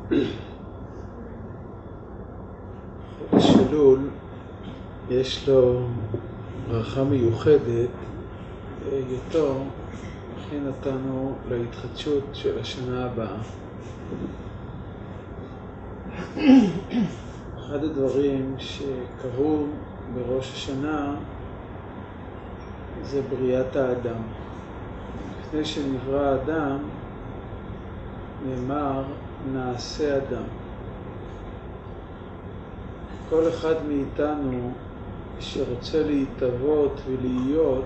חודש אלול יש לו ברכה מיוחדת בהיותו מכין אותנו להתחדשות של השנה הבאה. אחד הדברים שקרו בראש השנה זה בריאת האדם. לפני שנברא האדם נאמר נעשה אדם. כל אחד מאיתנו שרוצה להתהוות ולהיות,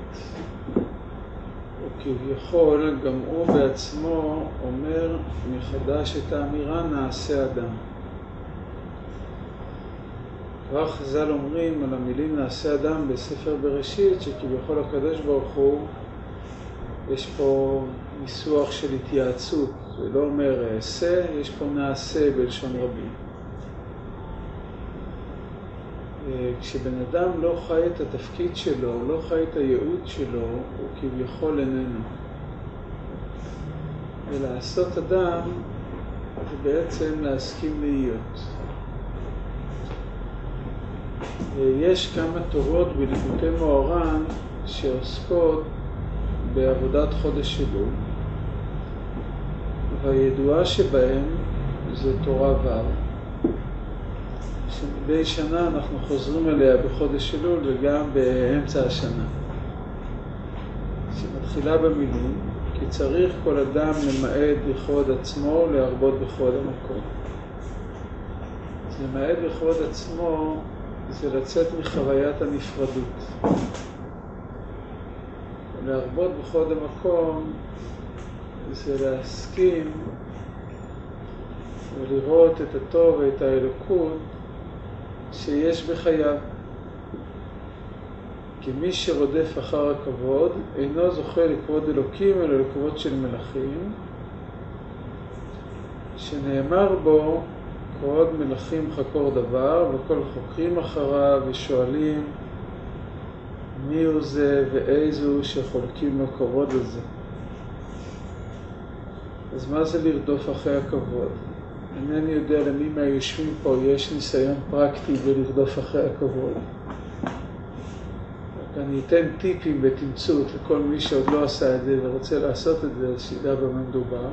וכביכול גם הוא בעצמו אומר מחדש את האמירה נעשה אדם. כבר חז"ל אומרים על המילים נעשה אדם בספר בראשית, שכביכול הקדוש ברוך הוא יש פה ניסוח של התייעצות, זה לא אומר עשה, יש פה נעשה בלשון רבים. כשבן אדם לא חי את התפקיד שלו, לא חי את הייעוד שלו, הוא כביכול איננו. ולעשות אדם זה בעצם להסכים להיות. יש כמה תורות בליקוטי מוהר"ן שעוסקות בעבודת חודש אלול, והידועה שבהם זה תורה ו', שמדי שנה אנחנו חוזרים אליה בחודש אלול וגם באמצע השנה, שמתחילה במילים כי צריך כל אדם למעט לכבוד עצמו להרבות בכבוד המקום. אז למעט בכבוד עצמו זה לצאת מחוויית הנפרדות, ולהרבות בכבוד המקום זה להסכים ולראות את הטוב ואת האלוקות שיש בחייו. כי מי שרודף אחר הכבוד אינו זוכה לכבוד אלוקים אלא לכבוד של מלכים, שנאמר בו כבוד מלכים חקור דבר, וכל חוקרים אחריו ושואלים מי הוא זה ואיזו שחולקים לו כבוד לזה. אז מה זה לרדוף אחרי הכבוד? אינני יודע למי מהיושבים פה יש ניסיון פרקטי בלרדוף אחרי הכבוד. אני אתן טיפים בתמצות לכל מי שעוד לא עשה את זה ורוצה לעשות את זה, שידע במה מדובר.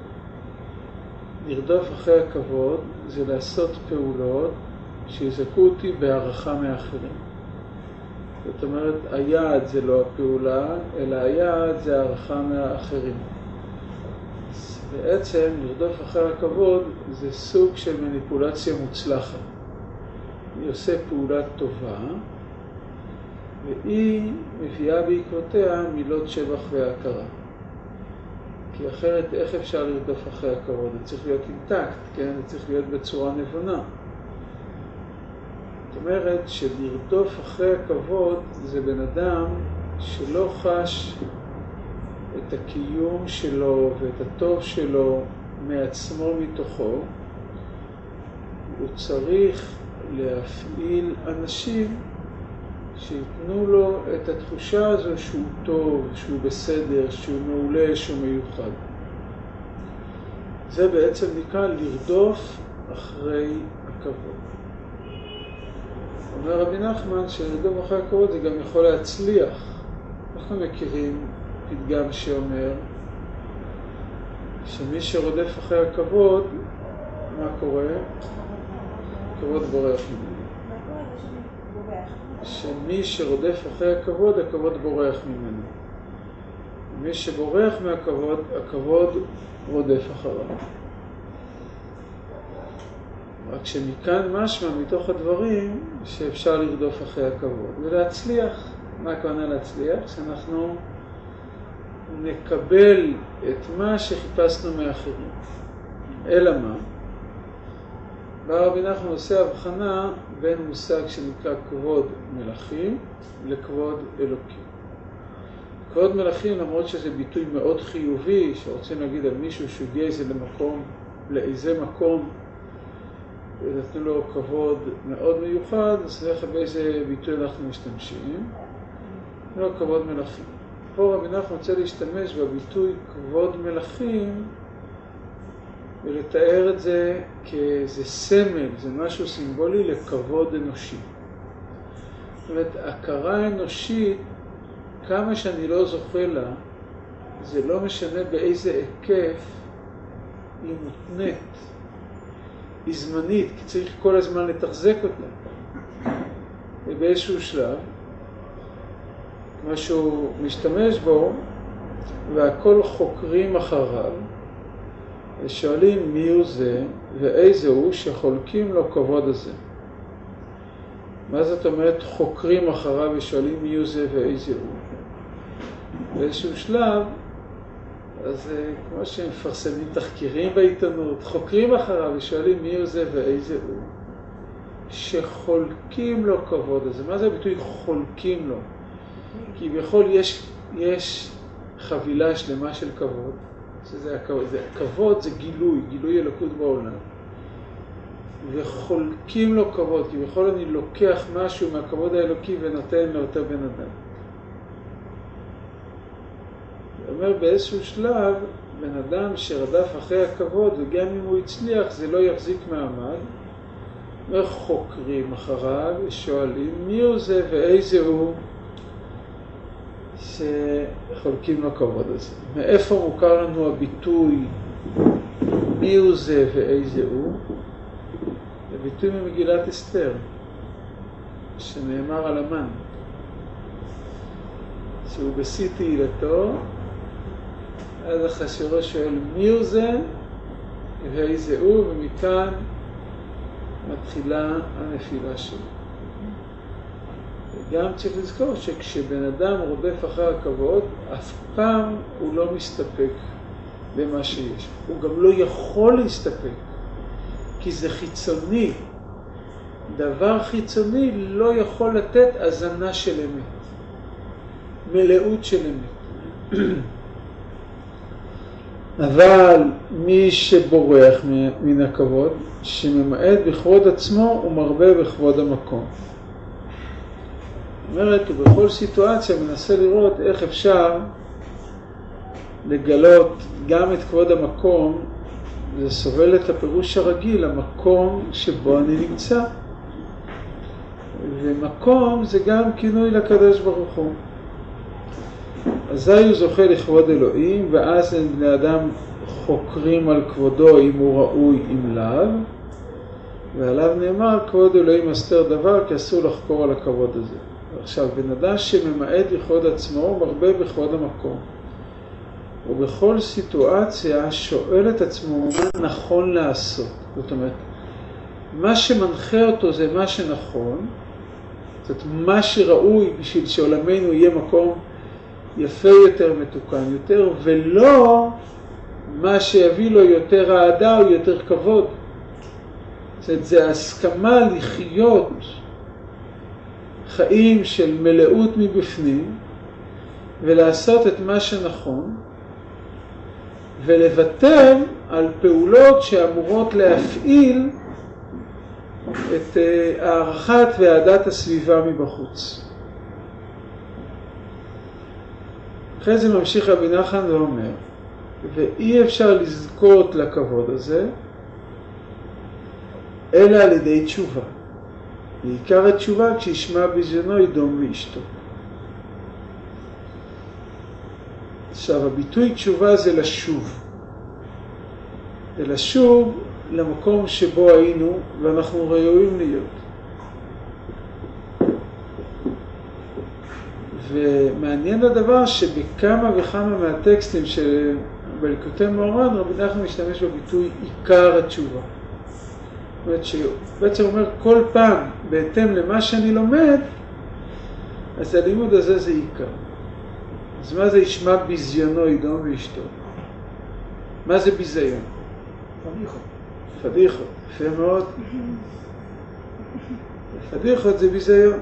לרדוף אחרי הכבוד זה לעשות פעולות שיזכו אותי בהערכה מאחרים. זאת אומרת, היעד זה לא הפעולה, אלא היעד זה הערכה מהאחרים. בעצם לרדוף אחרי הכבוד זה סוג של מניפולציה מוצלחת. היא עושה פעולה טובה, והיא מביאה בעקבותיה מילות שבח והכרה. כי אחרת איך אפשר לרדוף אחרי הכבוד? זה צריך להיות אינטקט, כן? זה צריך להיות בצורה נבונה. זאת אומרת שלרדוף אחרי הכבוד זה בן אדם שלא חש את הקיום שלו ואת הטוב שלו מעצמו מתוכו. הוא צריך להפעיל אנשים שיתנו לו את התחושה הזו שהוא טוב, שהוא בסדר, שהוא מעולה, שהוא מיוחד. זה בעצם נקרא לרדוף אחרי הכבוד. אומר רבי נחמן שלרדוף אחרי הכבוד זה גם יכול להצליח. אנחנו מכירים פתגם שאומר שמי שרודף אחרי הכבוד, מה קורה? הכבוד בורח ממנו. שמי שרודף אחרי הכבוד, הכבוד בורח ממנו. מי שבורח מהכבוד, הכבוד רודף אחריו. רק שמכאן משמע מתוך הדברים שאפשר לרדוף אחרי הכבוד ולהצליח. מה הכוונה להצליח? שאנחנו נקבל את מה שחיפשנו מאחרים. אלא מה? בא רבי נחמן עושה הבחנה בין מושג שנקרא כבוד מלכים לכבוד אלוקים. כבוד מלכים, למרות שזה ביטוי מאוד חיובי, שרוצים להגיד על מישהו שהגיע לאיזה מקום, ונתנו לו כבוד מאוד מיוחד, אז נראה באיזה ביטוי אנחנו משתמשים. לא כבוד מלכים. פה רבי נחמן רוצה להשתמש בביטוי כבוד מלכים ולתאר את זה כאיזה סמל, זה משהו סימבולי לכבוד אנושי. זאת אומרת, הכרה אנושית, כמה שאני לא זוכה לה, זה לא משנה באיזה היקף היא מותנית, היא זמנית, כי צריך כל הזמן לתחזק אותה. ובאיזשהו שלב, משהו משתמש בו, והכל חוקרים אחריו, ושואלים מי הוא זה ואיזה הוא שחולקים לו כבוד הזה. מה זאת אומרת חוקרים אחריו ושואלים מי הוא זה ואיזה הוא? באיזשהו שלב, אז כמו שהם מפרסמים תחקירים בעיתונות, חוקרים אחריו ושואלים מי הוא זה ואיזה הוא, שחולקים לו כבוד הזה. מה זה הביטוי חולקים לו? כי בכל יש חבילה שלמה של כבוד. כבוד זה גילוי אלוקות בעולם. וחולקים לו כבוד, כי בכל אני לוקח משהו מהכבוד האלוקי ונותן לאותו בן אדם. זאת אומרת, באיזשהו שלב, בן אדם שרדף אחרי הכבוד, וגם אם הוא הצליח, זה לא יחזיק מעמד, וחוקרים אחריו ושואלים מי הוא זה ואיזה הוא שחולקים לו כבוד הזה. מאיפה מוכר לנו הביטוי מי הוא זה ואיזה הוא? זה ביטוי ממגילת אסתר, שנאמר על המן, שהוא בשיא תהילתו, אז אחשוורוש שואל מי הוא זה ואיזה הוא, ומכאן מתחילה הנפילה שלו. וגם צריך לזכור שכשבן אדם רודף אחר הכבוד, אף פעם הוא לא מסתפק במה שיש. הוא גם לא יכול להסתפק, כי זה חיצוני. דבר חיצוני לא יכול לתת הזנה של אמת, מלאות של אמת. אבל מי שבורח מן הכבוד, שממעט בכבוד עצמו, הוא מרבה בכבוד המקום. זאת אומרת, ובכל סיטואציה מנסה לראות איך אפשר לגלות גם את כבוד המקום. זה סובל את הפירוש הרגיל, המקום שבו אני נמצא. ומקום זה גם כינוי לקדוש ברוך הוא. אזי הוא זוכה לכבוד אלוהים, ואז בני אדם חוקרים על כבודו אם הוא ראוי אם לאו, ועליו נאמר כבוד אלוהים אסתר דבר, כי אסור לחקור על הכבוד הזה. עכשיו, בן אדם שממעט בכבוד עצמו הוא מרבה בכבוד המקום. ובכל סיטואציה שואל את עצמו מה נכון לעשות. זאת אומרת, מה שמנחה אותו זה מה שנכון, זאת אומרת, מה שראוי בשביל שעולמנו יהיה מקום יפה יותר, מתוקן יותר, ולא מה שיביא לו יותר אהדה או יותר כבוד. זאת אומרת, זה הסכמה לחיות חיים של מלאות מבפנים, ולעשות את מה שנכון, ולוותר על פעולות שאמורות להפעיל את הערכת והעדת הסביבה מבחוץ. אחרי זה ממשיך רבי נחמן ואומר, ואי אפשר לזכות לכבוד הזה, אלא על ידי תשובה. בעיקר התשובה כשישמע בזיונו ידום ואשתו. עכשיו, הביטוי תשובה זה לשוב. זה לשוב למקום שבו היינו ואנחנו ראויים להיות. ומעניין הדבר שבכמה וכמה מהטקסטים שבליקוטי מוהר"ן רבי נחמן משתמש בביטוי עיקר התשובה. זאת אומרת שבעצם אומר כל פעם בהתאם למה שאני לומד, אז הלימוד הזה זה עיקר. אז מה זה ישמע בזיונו ידום ואשתו? מה זה ביזיון? פדיחות. פדיחות, יפה מאוד. פדיחות זה ביזיון.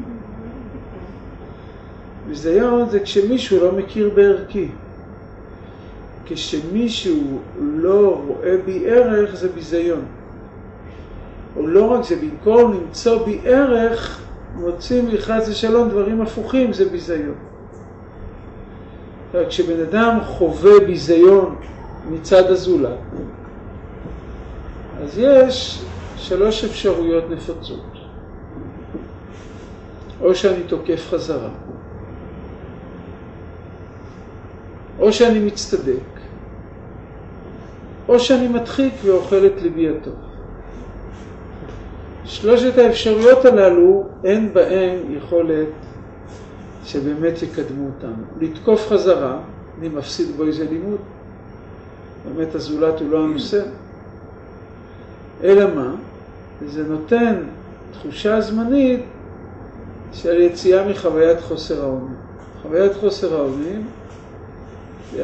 ביזיון זה כשמישהו לא מכיר בערכי. כשמישהו לא רואה בי ערך זה ביזיון. או לא רק זה, במקום למצוא בי ערך, מוצאים לי חס ושלום דברים הפוכים, זה ביזיון. כשבן אדם חווה ביזיון מצד הזולת, אז יש 3 אפשרויות נפוצות. או שאני תוקף חזרה, או שאני מצטדק, או שאני מדחיק ואוכל את ליבי הטוב. 3 האפשרויות הללו אין בהן יכולת שבאמת יקדמו אותנו. לתקוף חזרה, אני מפסיד בו איזה לימוד. באמת הזולת הוא לא הנושא. אלא מה? זה נותן תחושה זמנית של יציאה מחוויית חוסר האונים. חוויית חוסר האונים זה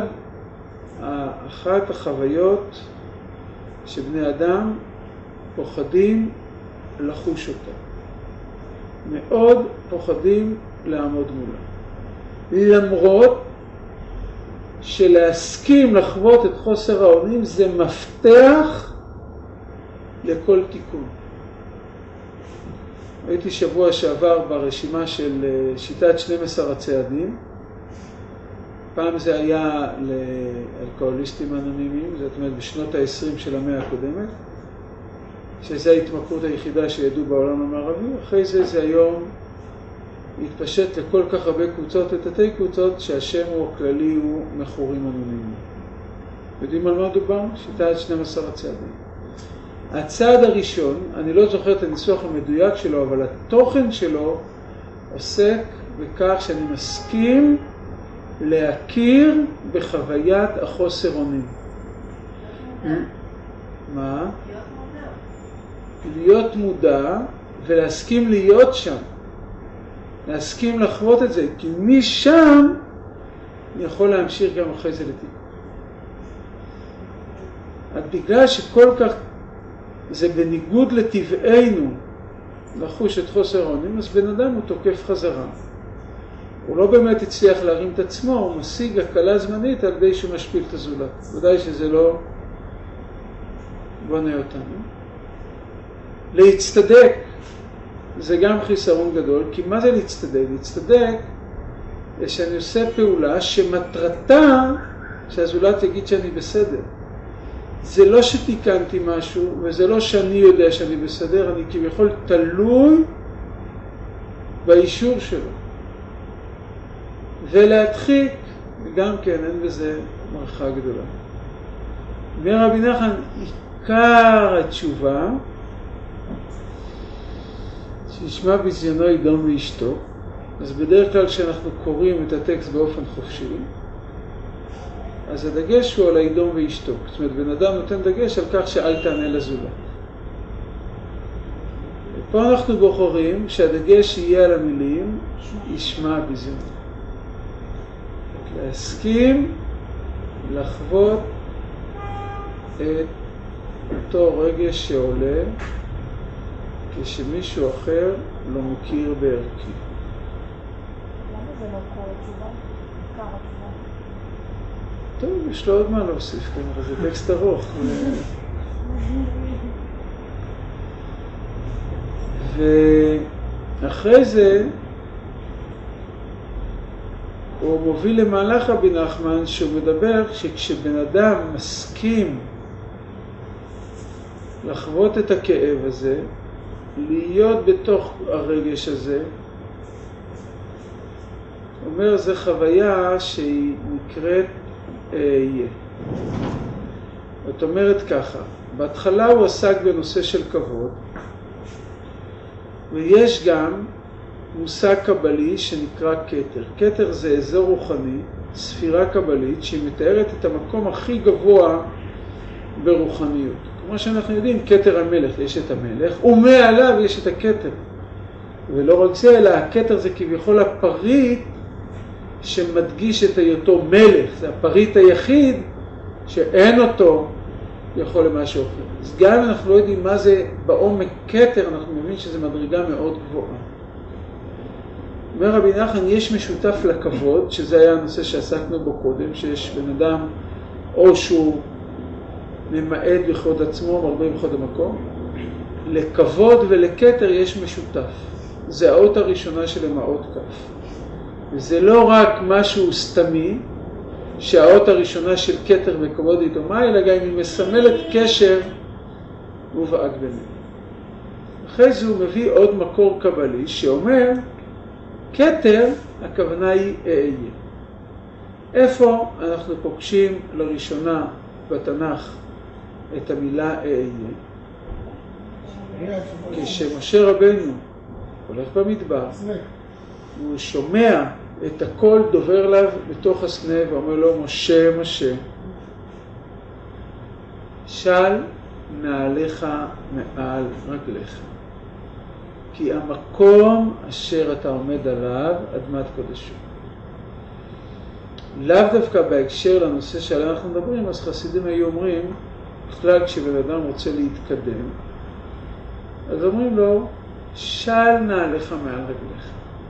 אחת החוויות שבני אדם פוחדים לחוש אותה. מאוד פוחדים לעמוד מולה. למרות שלהסכים לחוות את חוסר האונים זה מפתח לכל תיקון. הייתי שבוע שעבר ברשימה של שיטת 12 הצעדים. פעם זה היה לאלכוהוליסטים אנונימיים, זאת אומרת בשנות ה-20 של המאה הקודמת, שזו ההתמכרות היחידה שידעו בעולם המערבי. אחרי זה היום התפשט לכל כך הרבה קבוצות ותתי קבוצות שהשם הוא הכללי הוא מכורים אנונימיים. יודעים על מה מדובר? שיטת 12 הצעדים. הצעד הראשון, אני לא זוכר את הניסוח המדויק שלו, אבל התוכן שלו עוסק בכך שאני מסכים להכיר בחוויית החוסר אונים. מה? להיות מודע ולהסכים להיות שם. להסכים לחוות את זה, כי משם אני יכול להמשיך גם אחרי זה לתיקון. בגלל שכל כך זה בניגוד לטבענו לחוש את חוסר האונים, אז בן אדם הוא תוקף חזרה. הוא לא באמת הצליח להרים את עצמו, הוא משיג הקלה זמנית על ידי שהוא משפיל את הזולת. ודאי שזה לא בונה אותנו. להצטדק זה גם חיסרון גדול, כי מה זה להצטדק? להצטדק זה שאני עושה פעולה שמטרתה שהזולת יגיד שאני בסדר. זה לא שתיקנתי משהו, וזה לא שאני יודע שאני בסדר, אני כביכול תלוי באישור שלו. ולהדחיק, גם כן, אין בזה מרחה גדולה. אומר רבי נחמן, עיקר התשובה, שישמע בזיונו ידום ואשתו, אז בדרך כלל כשאנחנו קוראים את הטקסט באופן חופשי, אז הדגש הוא על הידום ואשתו. זאת אומרת, בן אדם נותן דגש על כך שאל תענה לזולת. ופה אנחנו בוחרים שהדגש יהיה על המילים, ישמע בזיונו. להסכים, לחוות את אותו רגש שעולה, כשמישהו אחר לא מכיר בערכי. למה זה לא כל התשובה? עיקר התשובה. טוב, יש לו עוד מה להוסיף, אבל זה טקסט ארוך. ואחרי זה הוא מוביל למהלך רבי נחמן שהוא מדבר שכשבן אדם מסכים לחוות את הכאב הזה, להיות בתוך הרגש הזה, אומר, זה חוויה שהיא נקראת יהיה. זאת אומרת ככה, בהתחלה הוא עסק בנושא של כבוד, ויש גם מושג קבלי שנקרא כתר. כתר זה אזור רוחני, ספירה קבלית, שהיא מתארת את המקום הכי גבוה ברוחניות. כמו שאנחנו יודעים, כתר המלך, יש את המלך, ומעליו יש את הכתר. ולא רק זה, אלא הכתר זה כביכול הפריט שמדגיש את היותו מלך. זה הפריט היחיד שאין אותו יכול למשהו אחר. אז גם אם אנחנו לא יודעים מה זה בעומק כתר, אנחנו מבין שזה מדרגה מאוד גבוהה. אומר רבי נחמן, יש משותף לכבוד, שזה היה הנושא שעסקנו בו קודם, שיש בן אדם או שהוא ממעט בכבוד עצמו, מרבה בכבוד המקום. לכבוד ולכתר יש משותף. זה האות הראשונה של המעות כף. וזה לא רק משהו סתמי, שהאות הראשונה של כתר וכבוד היא דומה, אלא גם היא מסמלת קשר ובעג ביניהם. אחרי זה הוא מביא עוד מקור קבלי שאומר, כתר, הכוונה היא אהיה. איפה אנחנו פוגשים לראשונה בתנ"ך את המילה אהיה? כשמשה רבנו הולך במדבר, הוא שומע את הקול דובר אליו בתוך הסנה ואומר לו, משה, משה, של נעליך מעל רגליך, כי המקום אשר אתה עומד עליו אדמת קודשו. לאו דווקא בהקשר לנושא שעליו אנחנו מדברים, אז חסידים היו אומרים, בכלל כשבן אדם רוצה להתקדם, אז אומרים לו, של נעליך מעל רגליך.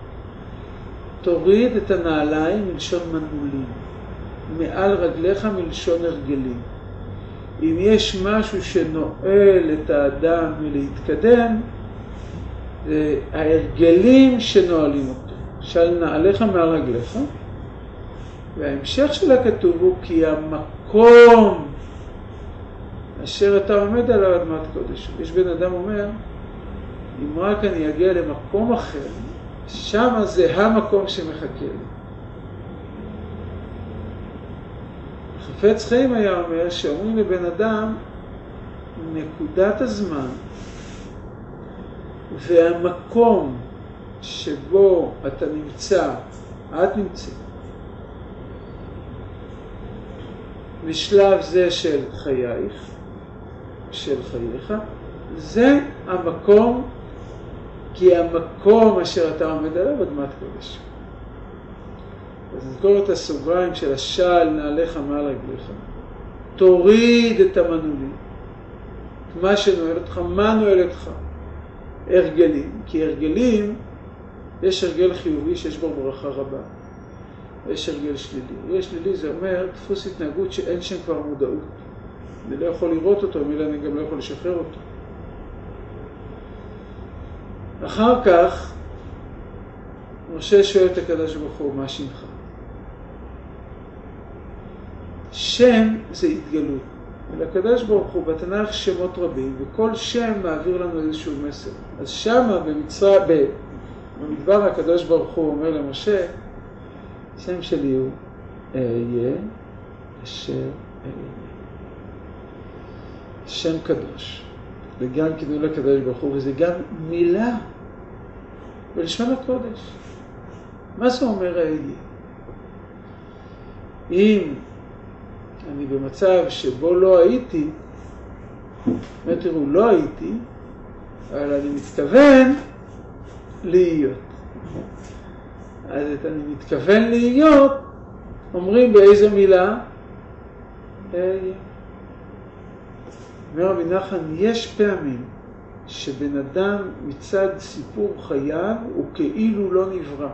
תוריד את הנעליים מלשון מנעולים, מעל רגליך מלשון הרגלים. אם יש משהו שנועל את האדם מלהתקדם, זה ההרגלים שנועלים אותו. של נעליך מעל רגליך. וההמשך של הכתוב הוא כי המקום אשר אתה עומד עליו אדמת קודש. יש בן אדם אומר, אם רק אני אגיע למקום אחר, שם זה המקום שמחכה לי. חפץ חיים היה אומר שאומרים לבן אדם, נקודת הזמן והמקום שבו אתה נמצא, את נמצאת, בשלב זה של חייך, של חייך, זה המקום, כי המקום אשר אתה עומד עליו אדמת קודש. אז נזכור את הסוגריים של השל נעליך מעל רגליך. תוריד את המנעולים. מה שנועל אותך, מה נועל אותך? הרגלים. כי הרגלים, יש הרגל חיובי שיש בו ברכה רבה. יש הרגל שלילי. יש שלילי זה אומר דפוס התנהגות שאין שם כבר מודעות. אני לא יכול לראות אותו, מילה אני גם לא יכול לשחרר אותו. אחר כך, משה שואל את הקדוש ברוך הוא, מה שמך? שם זה התגלות. ולקדוש ברוך הוא בתנ"ך שמות רבים, וכל שם מעביר לנו איזשהו מסר. אז שמה במדבר הקדוש ברוך הוא אומר למשה, שם שלי הוא אהיה אשר אהיה. שם קדוש. וגם כינוי לקדוש ברוך הוא, וזה גם מילה בלשון הקודש. מה זה אומר אהיה? אם אני במצב שבו לא הייתי, תראו, לא הייתי, אבל אני מתכוון להיות. אז את אני מתכוון להיות, אומרים באיזה מילה? אהיה. אומר רבי נחמן, יש פעמים שבן אדם מצד סיפור חייו הוא כאילו לא נברא.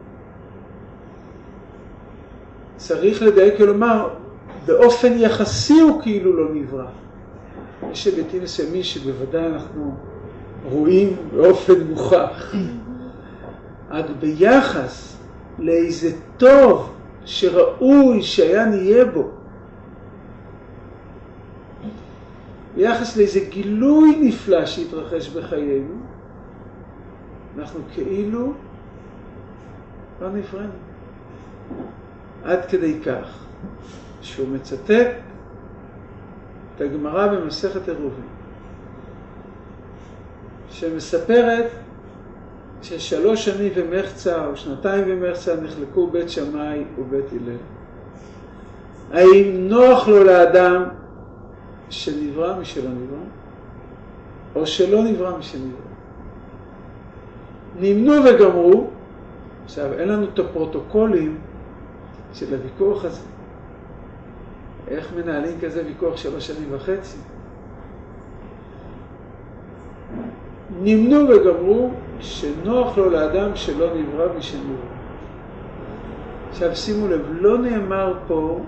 צריך לדייק כלומר, באופן יחסי הוא כאילו לא נברא. יש היבטים מסוימים שבוודאי אנחנו רואים באופן מוכח. רק ביחס לאיזה טוב שראוי שהיה נהיה בו, ביחס לאיזה גילוי נפלא שהתרחש בחיינו, אנחנו כאילו לא נבראנו. עד כדי כך שהוא מצטט את הגמרא במסכת עירובין, שמספרת ש3 שנים ומחצה או 2 ומחצה נחלקו בית שמאי ובית הלל. האם נוח לו לאדם שנברא משלא נברא, או שלא נברא משנברא? נמנו וגמרו. עכשיו, אין לנו את הפרוטוקולים של הוויכוח הזה. איך מנהלים כזה ויכוח 3.5 שנים? נמנו וגמרו שנוח לו לאדם שלא נברא משנברא. עכשיו שימו לב, לא נאמר פה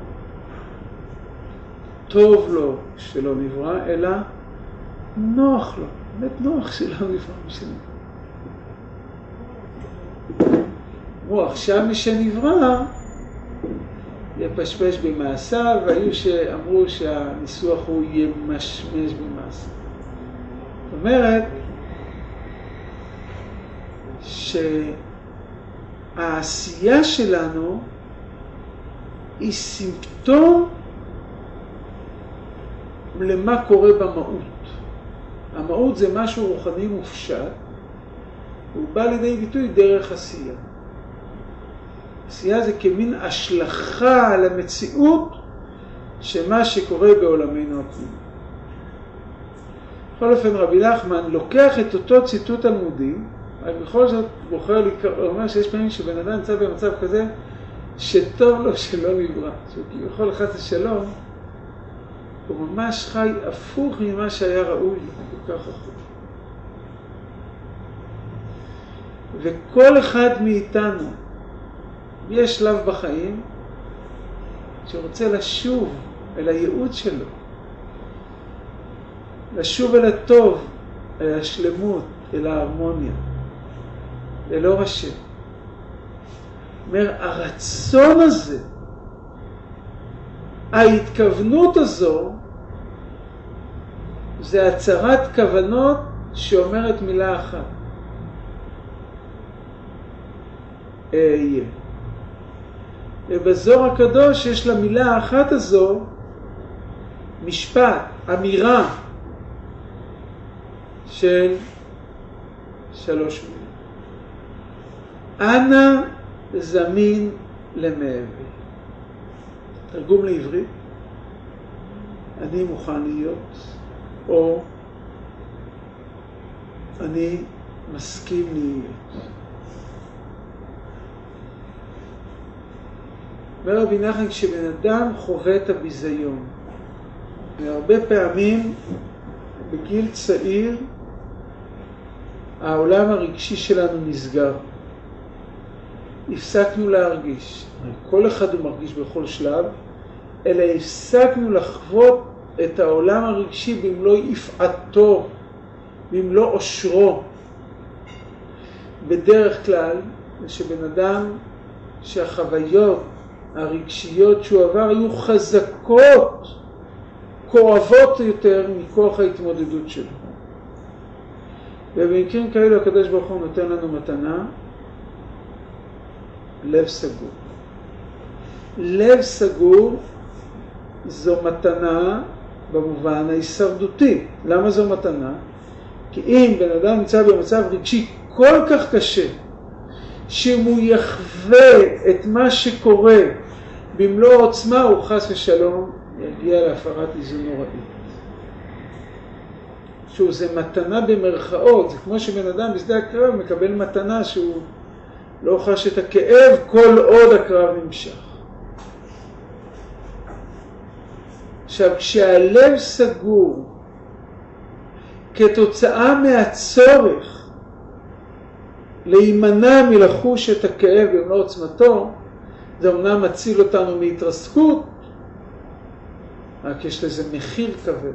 טוב לו שלא נברא, אלא נוח לו. באמת נוח שלא נברא משנברא. הוא עכשיו משנברא יפשפש במעשיו, והיו שאמרו שהניסוח הוא ימשמש במעשיו. זאת אומרת שהעשייה שלנו היא סימפטום למה קורה במהות. המהות זה משהו רוחני מופשט, והוא בא לידי ביטוי דרך עשייה. עשייה זה כמין השלכה על המציאות שמה שקורה בעולמנו הפנימי. בכל אופן רבי נחמן לוקח את אותו ציטוט תלמודי, אבל בכל זאת בוחר אומר שיש פעמים שבן אדם נמצא במצב כזה שטוב לו שלא נברא, שכביכול חס ושלום הוא ממש חי הפוך ממה שהיה ראוי, כל כך הפוך. וכל אחד מאיתנו יש שלב בחיים שרוצה לשוב אל הייעוד שלו, לשוב אל הטוב, אל השלמות, אל ההרמוניה, אל אור השם. אומר, הרצון הזה, ההתכוונות הזו, זה הצהרת כוונות שאומרת מילה אחת. אהיה. ובזוהר הקדוש יש למילה האחת הזו משפט, אמירה של 3 מילים. אנא זמין למעבר. תרגום לעברית, אני מוכן להיות, או אני מסכים להיות. אומר רבי נחמן, כשבן אדם חווה את הביזיון, והרבה פעמים בגיל צעיר העולם הרגשי שלנו נסגר. הפסקנו להרגיש. כל אחד הוא מרגיש בכל שלב, אלא הפסקנו לחוות את העולם הרגשי במלוא יפעתו, במלוא עושרו. בדרך כלל, שבן אדם שהחוויות הרגשיות שהוא עבר היו חזקות, כואבות יותר מכוח ההתמודדות שלו. ובמקרים כאלו הקדוש ברוך הוא נותן לנו מתנה, לב סגור. לב סגור זו מתנה במובן ההישרדותי. למה זו מתנה? כי אם בן אדם נמצא במצב רגשי כל כך קשה, שאם הוא יחווה את מה שקורה במלוא עוצמה, הוא חס ושלום יגיע להפרת איזון נוראית. שוב, זה מתנה במרכאות, זה כמו שבן אדם בשדה הקרב מקבל מתנה שהוא לא חש את הכאב כל עוד הקרב נמשך. עכשיו, כשהלב סגור כתוצאה מהצורך להימנע מלחוש את הכאב במלוא עוצמתו, זה אומנם מציל אותנו מהתרסקות, רק יש לזה מחיר כבד.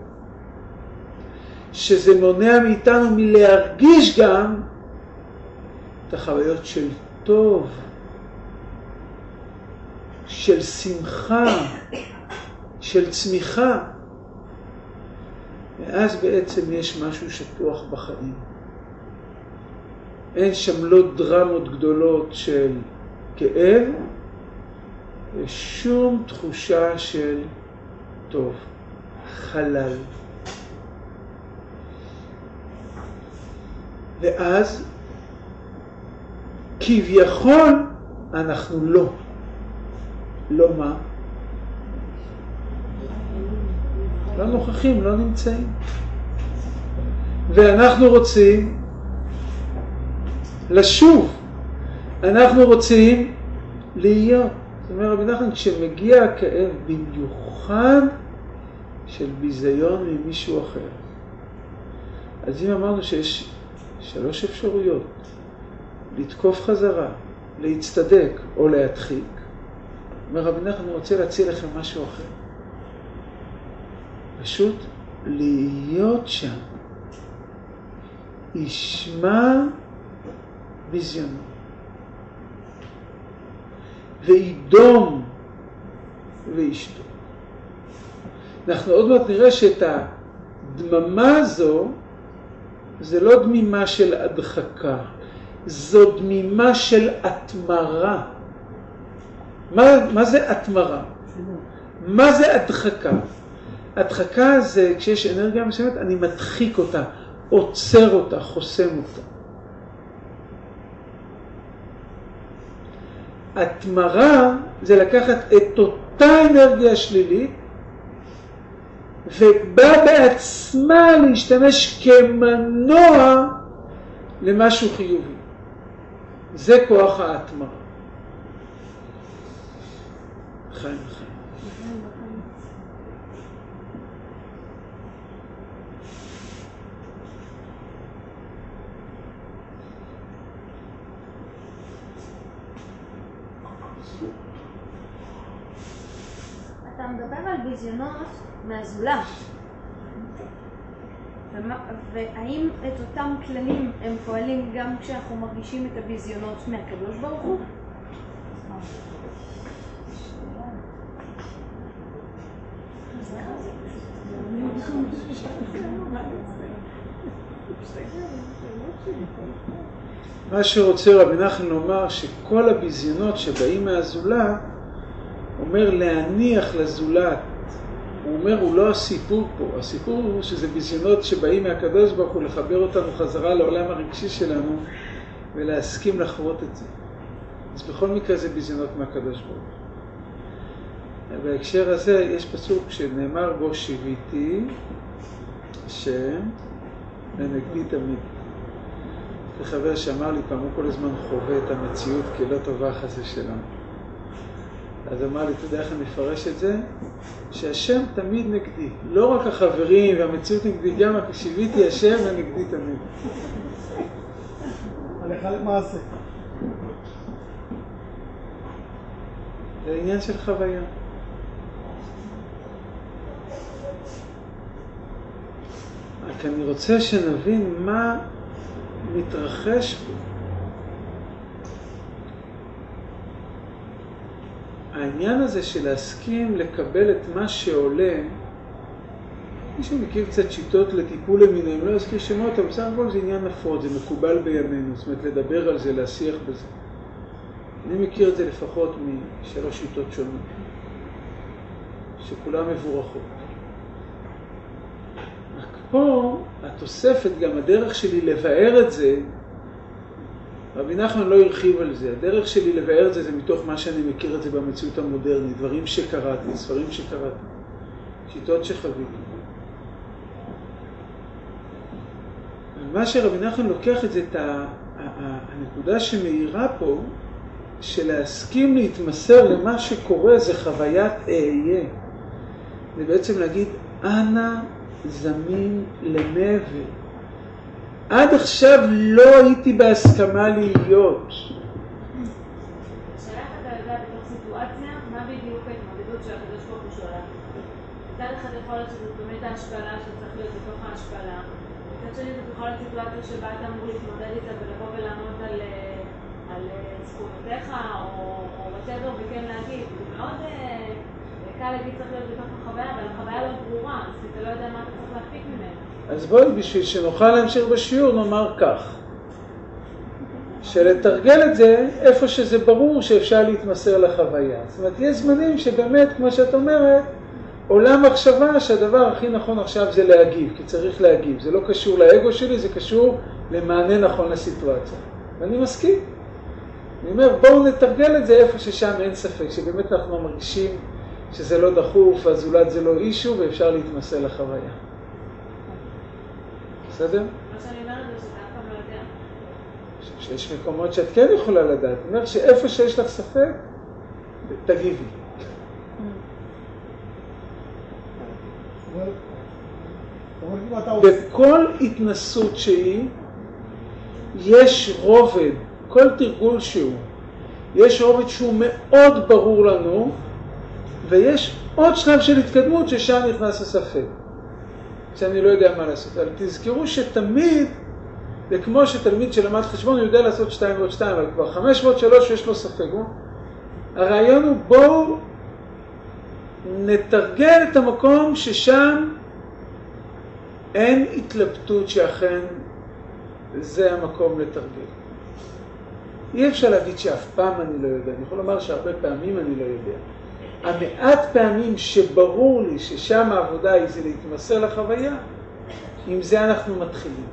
שזה מונע מאיתנו מלהרגיש גם את החוויות של טוב, של שמחה, של צמיחה. ואז בעצם יש משהו שטוח בחיים. אין שם לא דרמות גדולות של כאב, ושום תחושה של טוב, חלל. ואז כביכול אנחנו לא. לא מה? לא נוכחים, לא נמצאים. ואנחנו רוצים לשוב. אנחנו רוצים להיות. זאת אומרת, רבי נחמן, כשמגיע הכאב במיוחד של ביזיון ממישהו אחר, אז אם אמרנו שיש 3 אפשרויות, לתקוף חזרה, להצטדק או להדחיק, אומר רבי נחמן, אני רוצה להציע לכם משהו אחר. פשוט להיות שם. ישמע ביזיונו. וידום וישתוק. אנחנו עוד מעט נראה שאת הדממה הזו זה לא דמימה של הדחקה, זו דמימה של התמרה. מה זה התמרה? מה זה הדחקה? הדחקה זה כשיש אנרגיה מסוימת, אני מדחיק אותה, עוצר אותה, חוסם אותה. התמרה זה לקחת את אותה אנרגיה שלילית ובא בעצמה להשתמש כמנוע למשהו חיובי. זה כוח ההתמרה. חיים. אתה מדבר על ביזיונות מהזולת. והאם את אותם כללים הם פועלים גם כשאנחנו מרגישים את הביזיונות מהקדוש ברוך הוא? מה שרוצה רבי נחמן לומר שכל הביזיונות שבאים מהזולת, אומר להניח לזולת. הוא אומר, הוא לא הסיפור פה. הסיפור הוא שזה ביזיונות שבאים מהקדוש ברוך הוא לחבר אותנו חזרה לעולם הרגשי שלנו ולהסכים לחוות את זה. אז בכל מקרה זה ביזיונות מהקדוש ברוך הוא. בהקשר הזה יש פסוק שנאמר בו שיוויתי שם לנגדי תמיד. וחבר שאמר לי פעם, הוא כל הזמן חווה את המציאות כלא טובה חסה שלנו. אז אמר לי, אתה יודע איך אני מפרש את זה? שהשם תמיד נגדי. לא רק החברים והמציאות נגדי, גם שיוויתי השם ונגדי תמיד. על אחד מעשה. זה עניין של חוויה. רק אני רוצה שנבין מה מתרחש פה. העניין הזה של להסכים לקבל את מה שעולה, מישהו מכיר קצת שיטות לטיפול למיניהם, לא אזכיר שמות, אבל בסך הכל זה עניין נפוץ, זה מקובל בימינו, זאת אומרת לדבר על זה, להשיח בזה. אני מכיר את זה לפחות משלוש שיטות שונות, שכולם מבורכות. רק פה התוספת, גם הדרך שלי לבאר את זה, רבי נחמן לא הרחיב על זה. הדרך שלי לבאר את זה זה מתוך מה שאני מכיר את זה במציאות המודרנית, דברים שקראתי, ספרים שקראתי, שיטות שחוויתי. מה שרבי נחמן לוקח את זה, את הנקודה שמאירה פה, של להסכים להתמסר למה שקורה זה חוויית אהיה. זה בעצם להגיד, אנא זמין למעבר. עד עכשיו לא הייתי בהסכמה להיות. השאלה איך אתה יודע בתוך סיטואציה, מה בדיוק ההתמודדות של הקדוש ברוך הוא שולח? מצד אחד יכול להיות שזאת באמת ההשפלה שצריך להיות בתוך ההשפלה. מצד שני זאת יכול להיות סיטואציה שבה אתה אמור להתמודד איתה ולבוא ולעמוד על זכויותיך או whatever וכן להגיד. זה מאוד קל להגיד צריך להיות בתוך החוויה, אבל החוויה לא ברורה, אז אתה לא יודע מה אתה צריך להפיק ממנה. אז בואי, בשביל שנוכל להמשיך בשיעור, נאמר כך. שלתרגל את זה איפה שזה ברור שאפשר להתמסר לחוויה. זאת אומרת, יש זמנים שבאמת, כמו שאת אומרת, עולם מחשבה שהדבר הכי נכון עכשיו זה להגיב, כי צריך להגיב. זה לא קשור לאגו שלי, זה קשור למענה נכון לסיטואציה. ואני מסכים. אני אומר, בואו נתרגל את זה איפה ששם אין ספק, שבאמת אנחנו מרגישים שזה לא דחוף, הזולת זה לא אישו, ואפשר להתמסר לחוויה. בסדר? מה שאני אומרת זה שאתה אף פעם לא יודע. שיש מקומות שאת כן יכולה לדעת. אני אומר שאיפה שיש לך ספק, תגיבי. בכל התנסות שהיא, יש רובד, כל תרגול שהוא, יש רובד שהוא מאוד ברור לנו, ויש עוד שלב של התקדמות ששם נכנס הספק. שאני לא יודע מה לעשות. אבל תזכרו שתמיד, זה כמו שתלמיד שלמד חשבון יודע לעשות 2 ועוד 2, אבל כבר 5 ועוד 3 יש לו ספק. הרעיון הוא בואו נתרגל את המקום ששם אין התלבטות שאכן זה המקום לתרגל. אי אפשר להגיד שאף פעם אני לא יודע, אני יכול לומר שהרבה פעמים אני לא יודע. המעט פעמים שברור לי ששם העבודה היא זה להתמסר לחוויה, עם זה אנחנו מתחילים.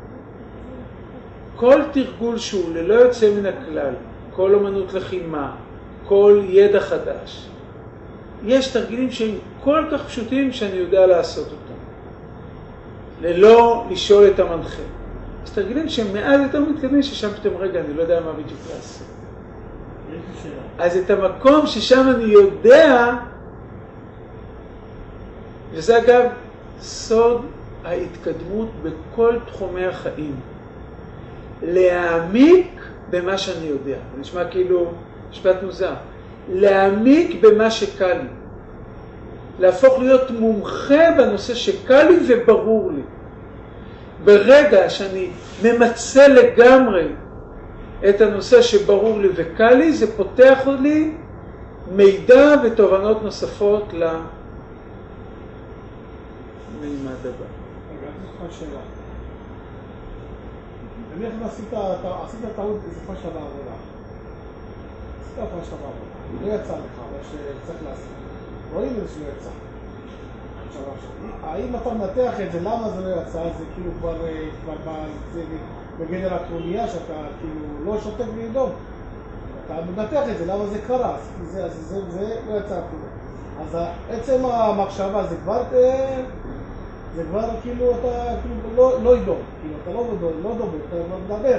כל תרגול שהוא ללא יוצא מן הכלל, כל אומנות לחימה, כל ידע חדש, יש תרגילים שהם כל כך פשוטים שאני יודע לעשות אותם. ללא לשאול את המנחה. יש תרגילים שהם מעט יותר מתקדמים ששם פתאום רגע, אני לא יודע מה בדיוק לעשות. אז את המקום ששם אני יודע, וזה אגב סוד ההתקדמות בכל תחומי החיים. להעמיק במה שאני יודע. זה נשמע כאילו משפט מוזר. להעמיק במה שקל לי. להפוך להיות מומחה בנושא שקל לי וברור לי. ברגע שאני ממצא לגמרי את הנושא שברור לי וקל לי, זה פותח לי מידע ותובנות נוספות למימד הבא. רגע, יש לך שאלה. נניח עשית טעות בסופו של העבודה. עשית הפרעה של העבודה. לא יצא לך, מה שצריך לעשות. רואים את זה שלא יצא. האם אתה מנתח את זה, למה זה לא יצא? זה כאילו כבר בגדר הטרוניה שאתה כאילו לא שותק לידום. אתה מנתח את זה, למה זה קרה? זה לא יצא אפילו. אז עצם המחשבה זה כבר כאילו אתה כאילו לא ידום. כאילו אתה לא דובר, אתה לא מדבר.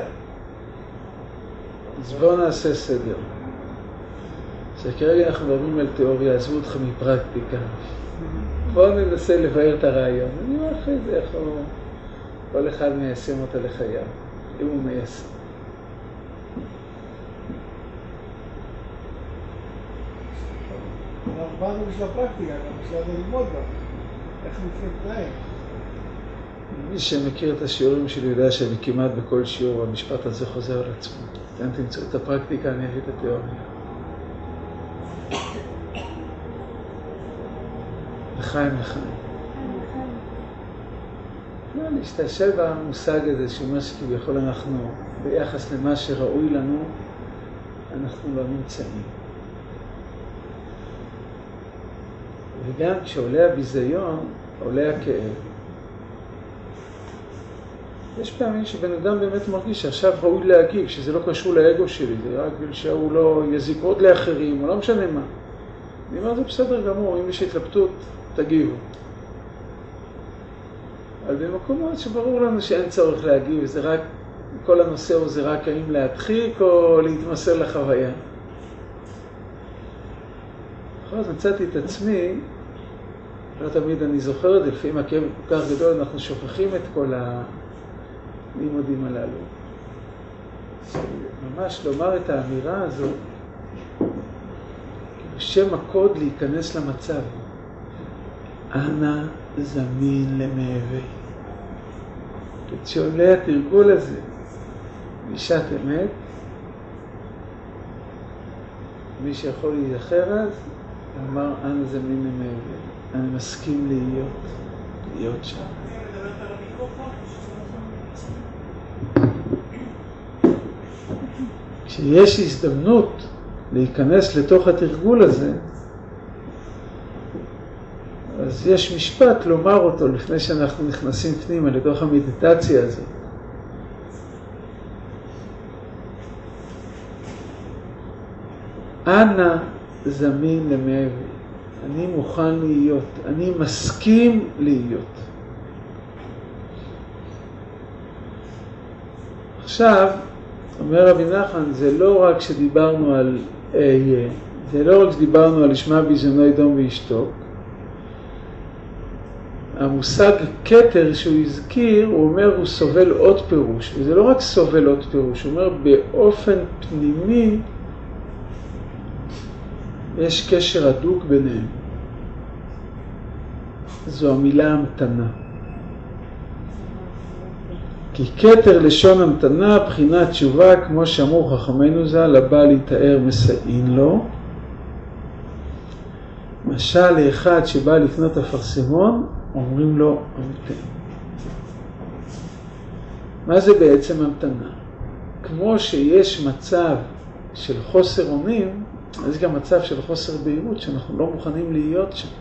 אז בואו נעשה סדר. שכרגע אנחנו מדברים על תיאוריה, עזבו אותך מפרקטיקה. בואו ננסה לבאר את הרעיון. אני אומר אחרי זה איך כל אחד מיישם אותה לחייו, אם הוא מיישם. אנחנו באנו בשביל הפרקטיקה, בשביל ללמוד גם. איך מתנהג? מי שמכיר את השיעורים שלי יודע שאני כמעט בכל שיעור, המשפט הזה חוזר על עצמו. אתם תמצאו את הפרקטיקה, אני אביא את התיאוריה. לחיים. לא, להשתעשל במושג הזה שאומר שכביכול אנחנו, ביחס למה שראוי לנו, אנחנו לא נמצאים. וגם כשעולה הביזיון, עולה הכאב. יש פעמים שבן אדם באמת מרגיש שעכשיו ראוי להגיב, שזה לא קשור לאגו שלי, זה רק בגלל שהוא לא יזיק עוד לאחרים, או לא משנה מה. אני אומר, זה בסדר גמור, אם יש התלבטות, תגיבו. אבל במקומות שברור לנו שאין צורך להגיב, זה רק, כל הנושא הוא זה רק האם להדחיק או להתמסר לחוויה. אחרי זה מצאתי את עצמי, לא תמיד אני זוכר את זה, לפעמים הכאב כל כך גדול, אנחנו שוכחים את כל הלימודים הללו. ממש לומר את האמירה הזו, שם הקוד להיכנס למצב. אנא זמין למעבר. כשעולה התרגול הזה, בשעת אמת, מי שיכול להיזכר אז, אמר אנא זמין למעבר. אני מסכים להיות שם. כשיש הזדמנות להיכנס לתוך התרגול הזה, אז יש משפט לומר אותו לפני שאנחנו נכנסים פנימה לתוך המדיטציה הזאת. אנא זמין למעבר. אני מוכן להיות, אני מסכים להיות. עכשיו, אומר רבי נחמן, זה לא רק שדיברנו על אהיה, זה לא רק שדיברנו על ישמע ביזיונו ידום וישתוק. המושג כתר שהוא הזכיר, הוא אומר, הוא סובל עוד פירוש, וזה לא רק סובל עוד פירוש, הוא אומר, באופן פנימי, יש קשר הדוק ביניהם. זו המילה המתנה. כי כתר לשון המתנה, בחינת תשובה, כמו שאמרו חכמינו ז"ל, הבא להתאר מסעין לו. משל לאחד שבא לפנות אפרסמון, אומרים לו המתן. מה זה בעצם המתנה? כמו שיש מצב של חוסר אונים, אז גם מצב של חוסר בהירות שאנחנו לא מוכנים להיות שם.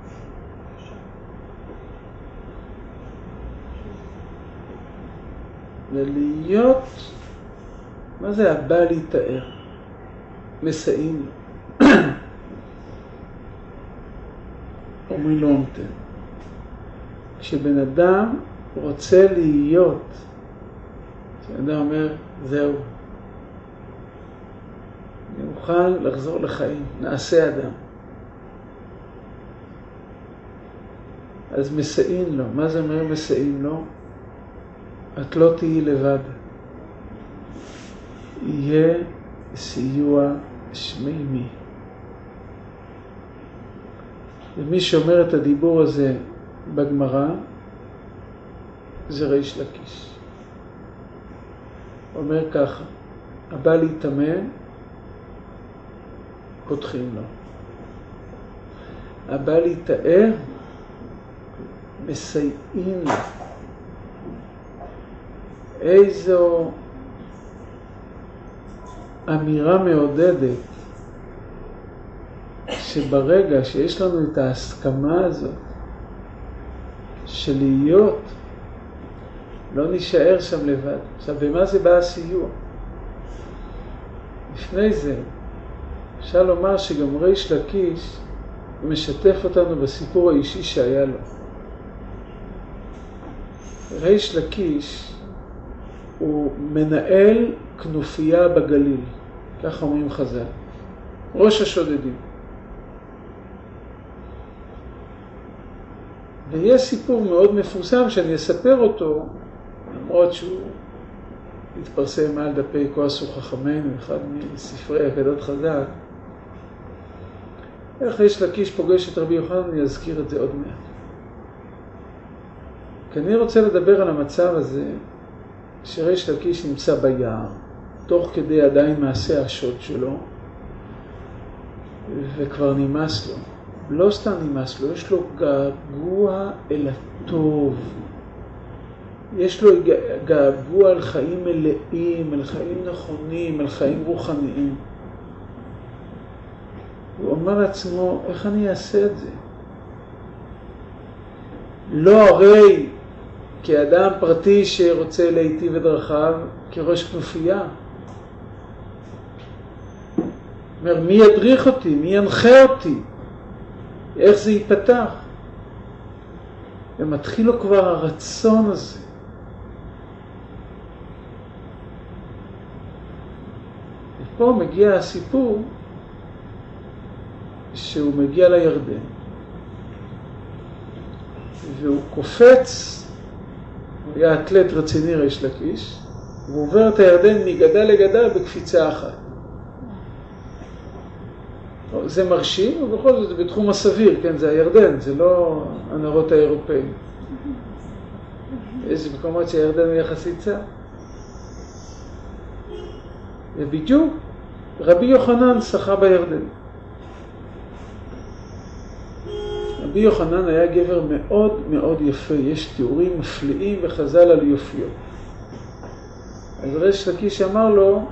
ולהיות, מה זה הבא להתאר? מסעים לו. אומרים לו המתן. כשבן אדם רוצה להיות, כשבן אדם אומר, זהו, אני מוכן לחזור לחיים, נעשה אדם. אז מסעים לו. מה זה אומר מסעים לו? את לא תהיי לבד. יהיה סיוע שמימי. ומי שאומר את הדיבור הזה בגמרא, זה ריש לקיש. אומר ככה, הבא להתאמן, פותחים לו. הבא להתאר, מסייעים לו. איזו אמירה מעודדת, שברגע שיש לנו את ההסכמה הזאת, של להיות, לא נשאר שם לבד. עכשיו, במה זה בא הסיוע? לפני זה, אפשר לומר שגם ריש לקיש משתף אותנו בסיפור האישי שהיה לו. ריש לקיש הוא מנהל כנופיה בגליל, כך אומרים חז"ל, ראש השודדים. ויש סיפור מאוד מפורסם שאני אספר אותו, למרות שהוא התפרסם על דפי כה עשו חכמינו, אחד מספרי אגדות חז"ל. איך ריש לקיש פוגש את רבי יוחנן, אני אזכיר את זה עוד מעט. כי אני רוצה לדבר על המצב הזה, שריש לקיש נמצא ביער, תוך כדי עדיין מעשה השוד שלו, וכבר נמאס לו. לא סתם נמאס לו, יש לו געגוע אל הטוב. יש לו געגוע על חיים מלאים, על חיים נכונים, על חיים רוחניים. הוא אומר לעצמו, איך אני אעשה את זה? לא הרי כאדם פרטי שרוצה להיטיב את דרכיו, כראש כנופיה. אומר, מי ידריך אותי? מי ינחה אותי? איך זה ייפתח? ומתחיל לו כבר הרצון הזה. ופה מגיע הסיפור שהוא מגיע לירדן. והוא קופץ, הוא היה אתלט רציני ריש לקיש, והוא עובר את הירדן מגדה לגדה בקפיצה אחת. זה מרשים, ובכל זאת זה בתחום הסביר, כן, זה הירדן, זה לא הנהרות האירופאים. יש מקומות שהירדן הוא יחסית צר. ובדיוק רבי יוחנן שחה בירדן. רבי יוחנן היה גבר מאוד מאוד יפה, יש תיאורים מפליאים וחז"ל על יופיו. אז ריש לקיש אמר לו,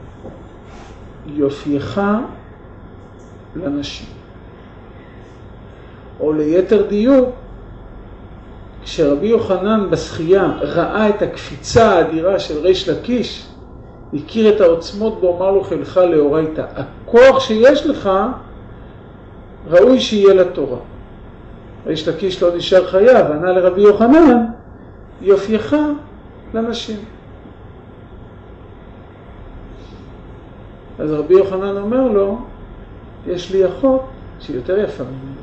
יופייך לנשים. או ליתר דיוק, כשרבי יוחנן בשחייה ראה את הקפיצה האדירה של ריש לקיש, הכיר את העוצמות בו, אמר לו חילך לאורייתא. הכוח שיש לך ראוי שיהיה לתורה. ריש לקיש לא נשאר חייב, ענה לרבי יוחנן, יופייך לנשים. אז רבי יוחנן אומר לו, יש לי אחות שהיא יותר יפה ממנו.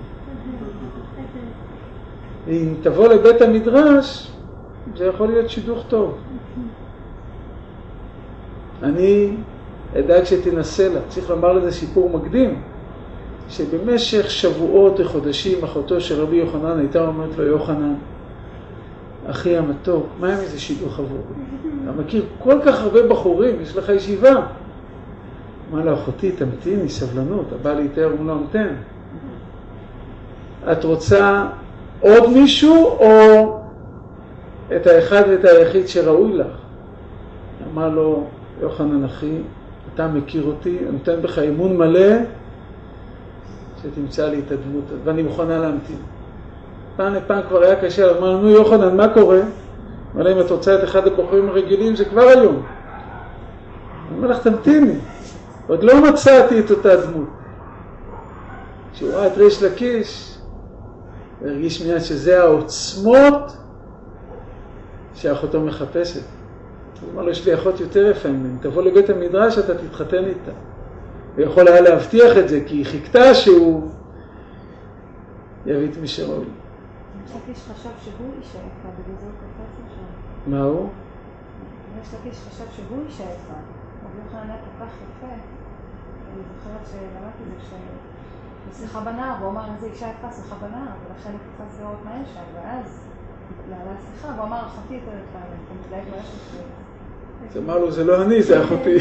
אם תבוא לבית המדרש, זה יכול להיות שידוך טוב. אני אדאג שתנסה לה. צריך לומר לזה סיפור מקדים, שבמשך שבועות וחודשים אחותו של רבי יוחנן הייתה אומרת לו, יוחנן, אחי המתוק, מה עם איזה שידוך עבור? אתה מכיר כל כך הרבה בחורים, יש לך ישיבה. אמר לה, אחותי, תמתיני, סבלנות, הבא להתאר הוא לא נותן. את רוצה עוד מישהו או את האחד ואת היחיד שראוי לך. אמר לו, יוחנן אחי, אתה מכיר אותי, אני נותן בך אמון מלא שתמצא לי את הדמות, ואני מוכנה להמתין. פעם לפעם כבר היה קשה, אמר לנו, יוחנן, מה קורה? אמר לה, אם את רוצה את אחד הבוחרים הרגילים, זה כבר היום. אני אומר לך, תמתיני. עוד לא מצאתי את אותה דמות. כשהוא ראה את ריש לקיש, והרגיש מיד שזה העוצמות שאחותו מחפשת. הוא אמר לו, יש לי אחות יותר יפה ממני, תבוא לבית המדרש, אתה תתחתן איתה. הוא יכול היה להבטיח את זה, כי היא חיכתה שהוא יביא את מי שראוי. ריש לקיש חשב שהוא אישה יפה, בגלל זה הוא קפץ לשם. מה הוא? ריש לקיש חשב שהוא אישה יפה. רבי יוחנן היה כל כך יפה. אני זוכרת שלמדתי את זה כששיחה בנער, והוא אמר, איזה אישה יפה, שיחה בנער, ולכן הוא קפץ לראות מה יש שם, ואז לעלה שיחה, והוא אמר, אחותי יותר יפה, אני מתדייק מה יש לך. אז אמר לו, זה לא אני, זה אחותי.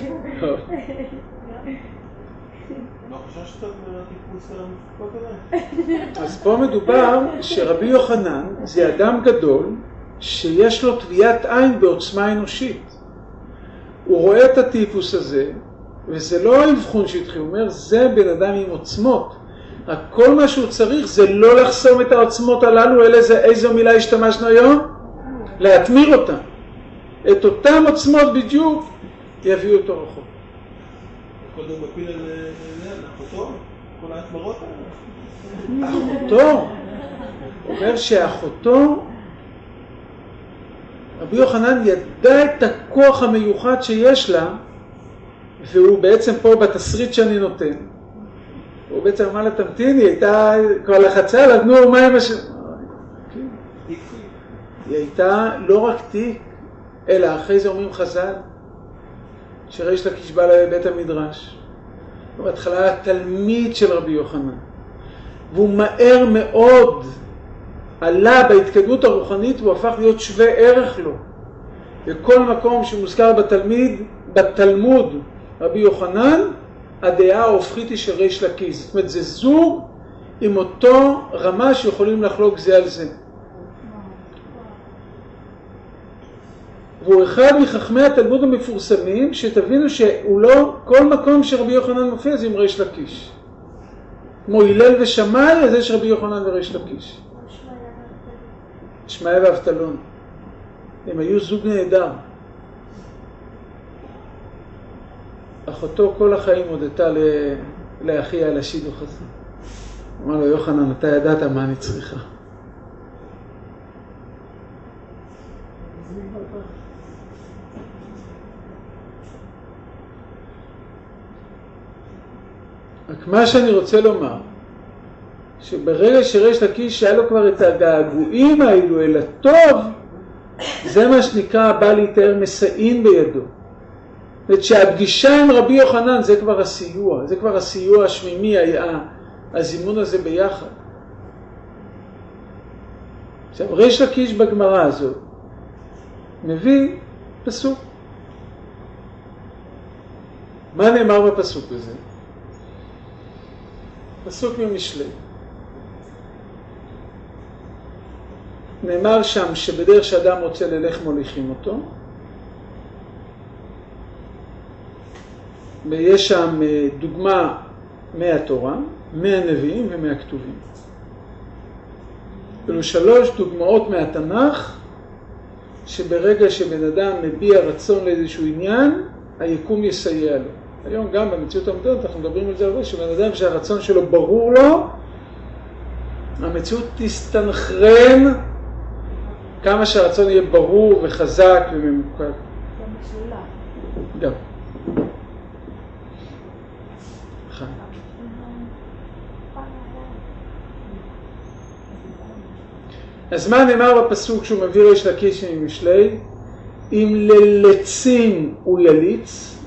לא חשש קצת מהטיפוס המפקות הזה? אז פה מדובר שרבי יוחנן זה אדם גדול שיש לו טביעת עין בעוצמה אנושית. הוא רואה את הטיפוס הזה, וזה לא האבחון שהתחיל, הוא אומר, זה בן אדם עם עוצמות. רק כל מה שהוא צריך זה לא לחסום את העוצמות הללו, אלא איזו מילה השתמשנו היום? להתמיר אותם. את אותם עוצמות בדיוק יביאו אותו רחוק. קודם מפיל על אחותו? כל ההתמרות האלה? אחותו? אומר שאחותו, רבי יוחנן ידע את הכוח המיוחד שיש לה, והוא בעצם פה בתסריט שאני נותן. הוא בעצם אמר לה, תמתיני, היא הייתה כבר לחצה לה, נו, מה עם היא הייתה לא רק תיק, אלא אחרי זה אומרים חז"ל, שריש לקיש בא לבית המדרש. בהתחלה היה תלמיד של רבי יוחנן, והוא מהר מאוד עלה בהתקדמות הרוחנית, והוא הפך להיות שווה ערך לו. וכל מקום שמוזכר בתלמוד רבי יוחנן, הדעה ההופכית היא של ריש לקיש. זאת אומרת, זה זוג עם אותו רמה שיכולים לחלוק זה על זה. והוא אחד מחכמי התלמוד המפורסמים, שתבינו שהוא לא, כל מקום שרבי יוחנן מופיע זה עם ריש לקיש. כמו הלל ושמאי, אז יש רבי יוחנן וריש לקיש. שמאי ואבטלון. הם היו זוג נהדר. אחותו כל החיים הודתה לאחיה על השידוך הזה. אמר לו, יוחנן, אתה ידעת מה אני צריכה. רק מה שאני רוצה לומר, שברגע שריש לקיש היה לו כבר את הגעגועים האלו אל הטוב, זה מה שנקרא בא להתאר מסעין בידו. זאת שהפגישה עם רבי יוחנן זה כבר הסיוע, זה כבר הסיוע השמימי, הזימון הזה ביחד. עכשיו ריש לקיש בגמרא הזאת מביא פסוק. מה נאמר בפסוק הזה? פסוק ממשלי. נאמר שם שבדרך שאדם רוצה ללך מוליכים אותו, ויש שם דוגמה מהתורה, מהנביאים ומהכתובים. אלו 3 דוגמאות מהתנ"ך, שברגע שבן אדם מביע רצון לאיזשהו עניין, היקום יסייע לו. היום גם במציאות המודרנית אנחנו מדברים על זה הרבה, שבן אדם שהרצון שלו ברור לו, המציאות תסתנכרן כמה שהרצון יהיה ברור וחזק וממוקד. גם בשלילה. גם. אז מה נאמר בפסוק שהוא מביא ריש לקיש ממשלי? אם ללצים הוא יליץ,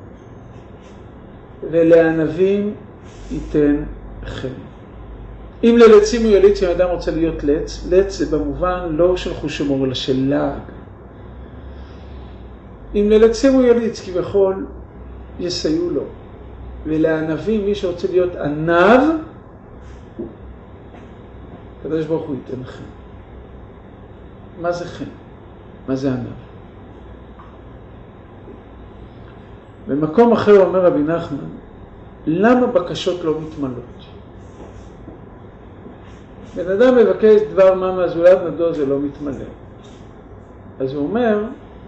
ולענבים ייתן חן. אם ללצים הוא יליץ, אם אדם רוצה להיות לץ, לץ זה במובן לא של חוש הומור, אלא של לעג. אם ללצים הוא יליץ, כביכול יסייעו לו. ולענבים, מי שרוצה להיות ענב, הקדוש ברוך הוא ייתן חן. מה זה חן? מה זה ענב? במקום אחר אומר רבי נחמן, למה בקשות לא מתמלות? בן אדם מבקש דבר מה מהזולת נדו, זה לא מתמלא. אז הוא אומר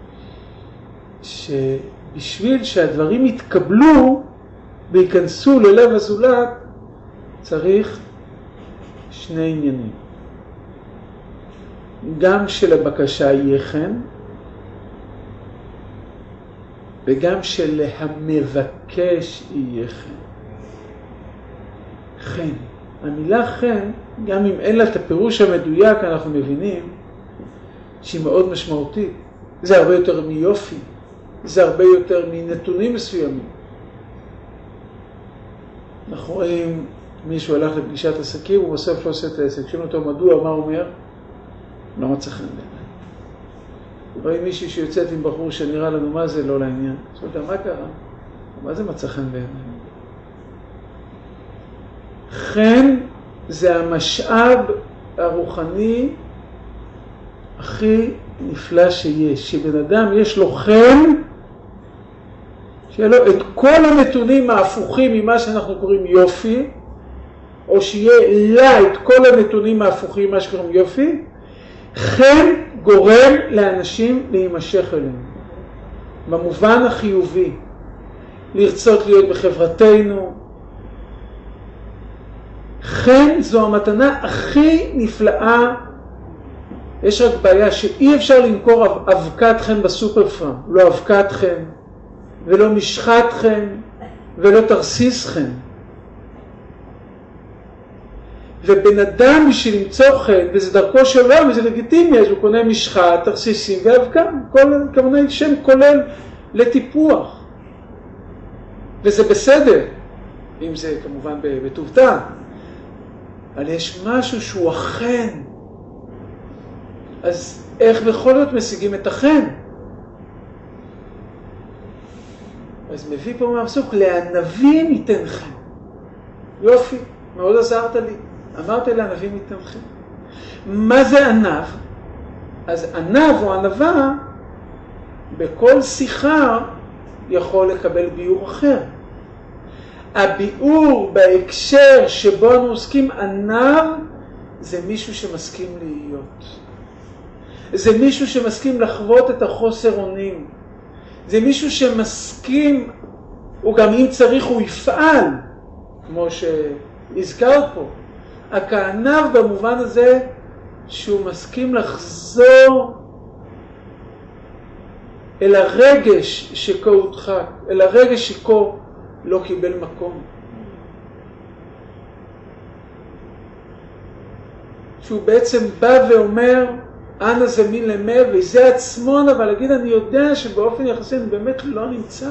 שבשביל שהדברים יתקבלו וייכנסו ללב הזולת, צריך שני עניינים. גם שלבקשה יהיה חן, וגם שלהמבקש יהיה חן. חן. המילה חן, גם אם אין לה את הפירוש המדויק, אנחנו מבינים שהיא מאוד משמעותית. זה הרבה יותר מיופי, זה הרבה יותר מנתונים מסוימים. אנחנו רואים מישהו הלך לפגישת עסקים, הוא בסוף לא עושה את העסק. שואלים אותו מדוע, מה הוא אומר? לא מצא חן בעיניי. רואים מישהי שיוצאת עם בחור שנראה לנו מה זה לא לעניין. שואלים אותה, מה קרה? מה זה מצא חן בעיניי? חן זה המשאב הרוחני הכי נפלא שיש. שבן אדם יש לו חן, שיהיה לו את כל הנתונים ההפוכים ממה שאנחנו קוראים יופי, או שיהיה לה את כל הנתונים ההפוכים ממה שקוראים יופי. חן גורם לאנשים להימשך אלינו. במובן החיובי. לרצות להיות בחברתנו. חן זו המתנה הכי נפלאה. יש רק בעיה שאי אפשר למכור אבקת חן בסופר פארם. לא אבקת חן, ולא משחת חן, ולא תרסיס חן. ובן אדם בשביל למצוא חן, וזה דרכו שלו, וזה לגיטימי, אז הוא קונה משחת, תרסיסים ואבקה. כמובן שם כולל לטיפוח. וזה בסדר, אם זה כמובן בטובתה. אבל יש משהו שהוא החן. אז איך בכל זאת משיגים את החן? אז מביא פה מהפסוק, לענבים ייתן חן. יופי, מאוד עזרת לי. אמרת לענבים ייתן חן. מה זה ענב? אז ענב או ענבה, בכל שיחה יכול לקבל ביור אחר. הביאור בהקשר שבו אנו עוסקים, ענב זה מישהו שמסכים להיות. זה מישהו שמסכים לחוות את החוסר אונים. זה מישהו שמסכים, הוא גם אם צריך הוא יפעל, כמו שהזכרת פה. הכענב במובן הזה שהוא מסכים לחזור אל הרגש שכה הודחק, אל הרגש שכה לא קיבל מקום. שהוא בעצם בא ואומר, אנא זמין למה, וזה עצמון, אבל להגיד, אני יודע שבאופן יחסי אני באמת לא נמצא.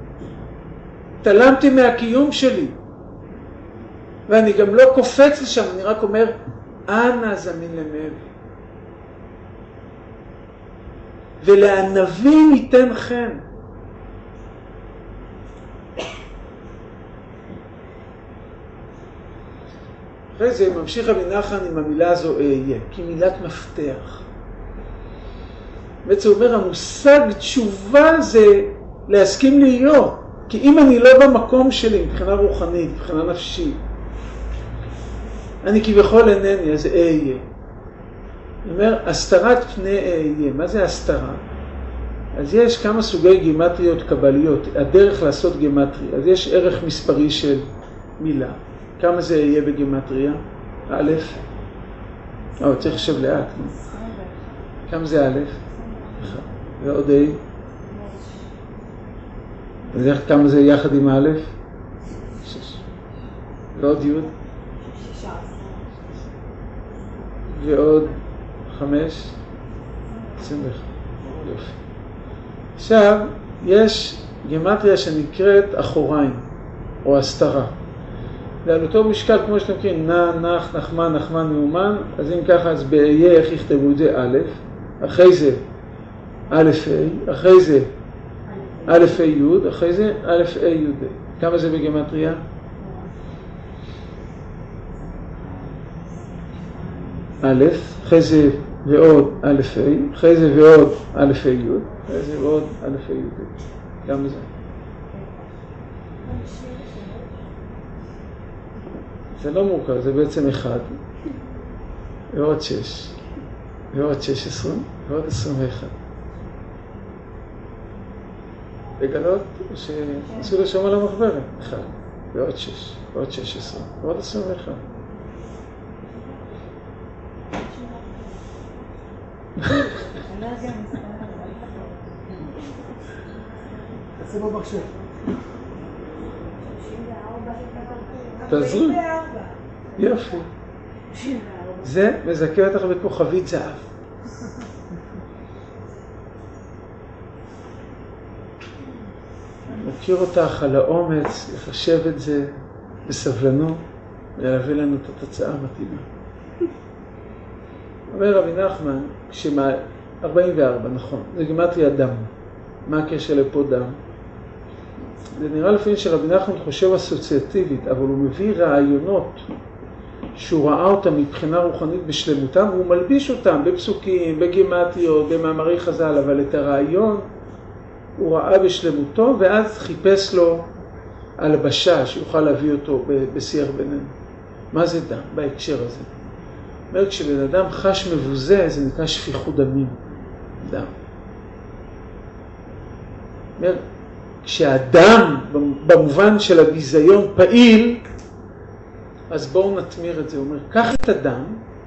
תלמתי מהקיום שלי. ואני גם לא קופץ לשם, אני רק אומר, אנא זמין למה. ולענבים ייתן חן. אחרי זה ממשיך רבי נחמן עם המילה הזו אהיה, כי מילת מפתח. בעצם הוא אומר, המושג תשובה זה להסכים להיות. כי אם אני לא במקום שלי, מבחינה רוחנית, מבחינה נפשית, אני כביכול אינני, אז אהיה. הוא אומר, הסתרת פני אהיה. מה זה הסתרה? אז יש כמה סוגי גימטריות קבליות, הדרך לעשות גימטרי. אז יש ערך מספרי של מילה. כמה זה יהיה בגימטריה? א', צריך לחשב לאט. כמה זה א'? ועוד A? אז כמה זה יחד עם א'? 6. ועוד י'? 16. ועוד 5? 21. יופי. עכשיו, יש גימטריה שנקראת אחוריים, או הסתרה. ועל אותו משקל, כמו שאתם מכירים, נח, נחמן, נחמן, נאומן, אז אם ככה, אז באיה, איך יכתבו את זה? א', אחרי זה א' A, אחרי זה א' A י', אחרי זה א' A י' A. כמה זה בגימטריה? א', אחרי זה ועוד א' ה', אחרי זה ועוד א' ה' י', אחרי זה ועוד א' ה' י'. גם זה. זה לא מורכב, זה בעצם 1, ועוד 6, ועוד 16, ועוד 21. לגלות שעשו לשום על המחברת, 1, ועוד 6, ועוד 16, ועוד 21. תעשי במחשב. תעזרו. יופי. זה מזכה אותך בכוכבית זהב. מכיר אותך על האומץ, לחשב את זה בסבלנות, ולהביא לנו את התוצאה המתאימה. אומר רבי נחמן, 44, נכון, זה גימטריה דם. מה הקשר לפה דם? זה נראה לפעמים שרבי נחמן חושב אסוציאטיבית, אבל הוא מביא רעיונות שהוא ראה אותם מבחינה רוחנית בשלמותם, והוא מלביש אותם בפסוקים, בגימטריות, במאמרי חז"ל, אבל את הרעיון הוא ראה בשלמותו, ואז חיפש לו הלבשה שיוכל להביא אותו בשיח בינינו. מה זה דם בהקשר הזה? אומר, כשבן אדם חש מבוזה, זה נקרא שפיכות דמים. דם. אומר, כשהדם, במובן של הביזיון, פעיל, אז בואו נתמיר את זה. הוא אומר, קח את הדם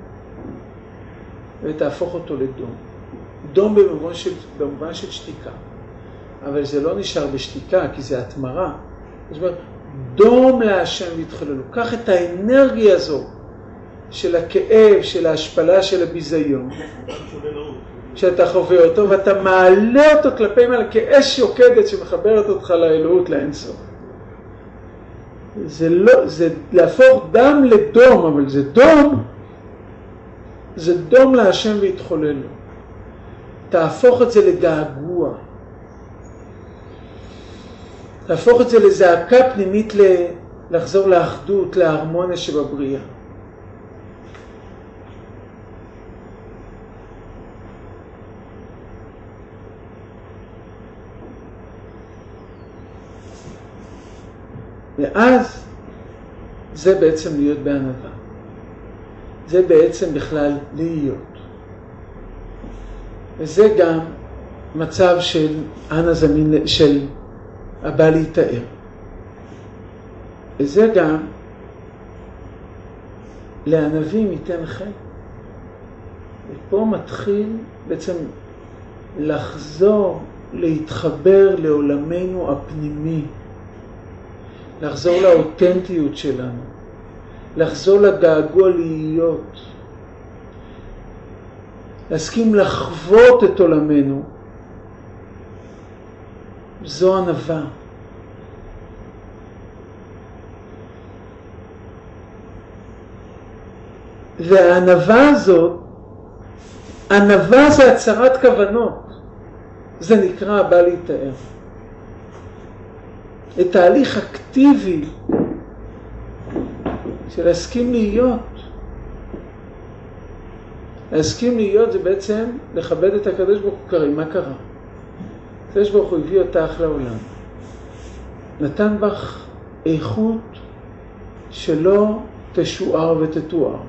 ותהפוך אותו לדום. דום במובן של שתיקה. אבל זה לא נשאר בשתיקה, כי זה התמרה. זאת אומרת, דום להשם והתחוללו. קח את האנרגיה הזו של הכאב, של ההשפלה, של הביזיון, שאתה חווה אותו, ואתה מעלה אותו כלפי מעלה כאש יוקדת שמחברת אותך לאלוהות, לאינסוף. זה להפוך דם לדום, אבל זה דום להשם והתחוללו. תהפוך את זה לגעגוע. תהפוך את זה לזעקה פנימית לחזור לאחדות, להרמוניה שבבריאה. ואז זה בעצם להיות בענווה. זה בעצם בכלל להיות. וזה גם מצב של אנא זמין, של הבא להתאר. וזה גם לענבים ייתן חן. ופה מתחיל בעצם לחזור, להתחבר לעולמנו הפנימי. לחזור לאותנטיות שלנו, לחזור לגעגוע להיות, להסכים לחוות את עולמנו, זו ענווה. והענווה הזאת, ענווה זה הצהרת כוונות, זה נקרא הבא להתאר. את תהליך אקטיבי של להסכים להיות. להסכים להיות זה בעצם לכבד את הקדוש ברוך הוא. קרי, מה קרה? הקדוש ברוך הוא הביא אותך לעולם. נתן בך איכות שלא תשוער ותתואר.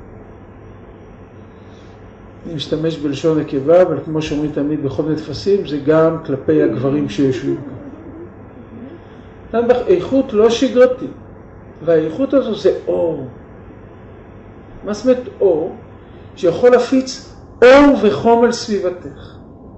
אני משתמש בלשון נקבה, אבל כמו שאומרים תמיד בכל מיני תפסים, זה גם כלפי הגברים שיושבים כאן. נתן בך איכות לא שגרתית, והאיכות הזו זה אור. מה זאת אומרת אור? שיכול להפיץ אור וחום על סביבתך.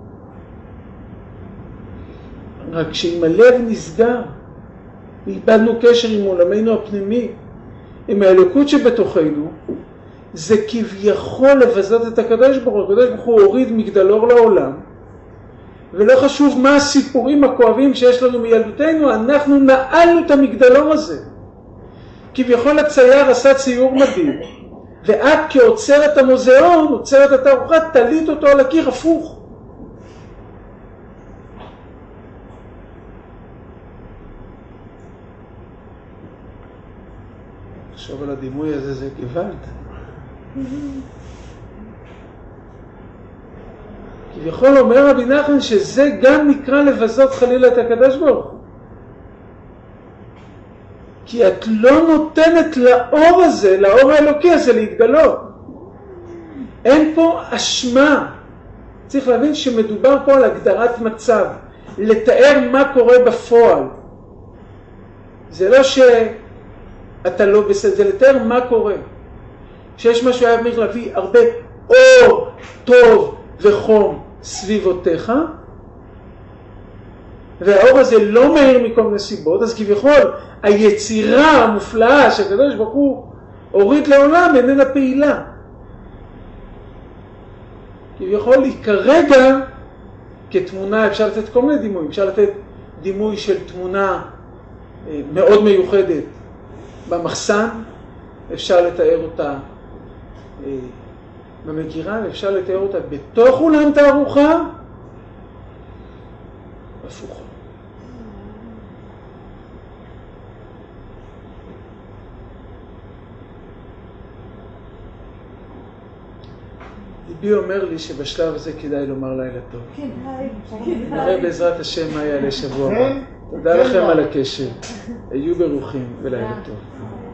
רק שאם הלב נסגר, ואיבדנו קשר עם עולמנו הפנימי, עם האלוקות שבתוכנו, זה כביכול לבזות את הקדוש ברוך הוא. הקדוש ברוך הוא הוריד מגדלור לעולם, ולא חשוב מה הסיפורים הכואבים שיש לנו מילדותנו, אנחנו נעלנו את המגדלור הזה. כביכול הצייר עשה ציור מדהים, ואת כעוצרת המוזיאון, עוצרת התערוכה, תלית אותו על הקיר הפוך. חשוב על הדימוי הזה, זה גוואלד. כביכול אומר רבי נחמן שזה גם נקרא לבזות חלילה את הקדוש ברוך הוא. כי את לא נותנת לאור הזה, לאור האלוקי הזה להתגלות. אין פה אשמה. צריך להבין שמדובר פה על הגדרת מצב, לתאר מה קורה בפועל. זה לא שאתה לא בסדר, זה לתאר מה קורה. שיש משהו היה צריך להביא הרבה אור, טוב וחום סביבותיך, והאור הזה לא מהיר מכל מיני סיבות, אז כביכול היצירה המופלאה שהקדוש ברוך הוא הוריד לעולם איננה פעילה. כביכול היא כרגע כתמונה, אפשר לתת כל מיני דימויים, אפשר לתת דימוי של תמונה מאוד מיוחדת במחסן, אפשר לתאר אותה במגירה, ואפשר לתאר אותה בתוך אולם תערוכה, הפוכה. ליבי אומר לי שבשלב הזה כדאי לומר לילה טוב. כן, נראה בעזרת השם מה יעלה שבוע הבא. תודה לכם על הקשב. היו ברוכים ולילה טוב.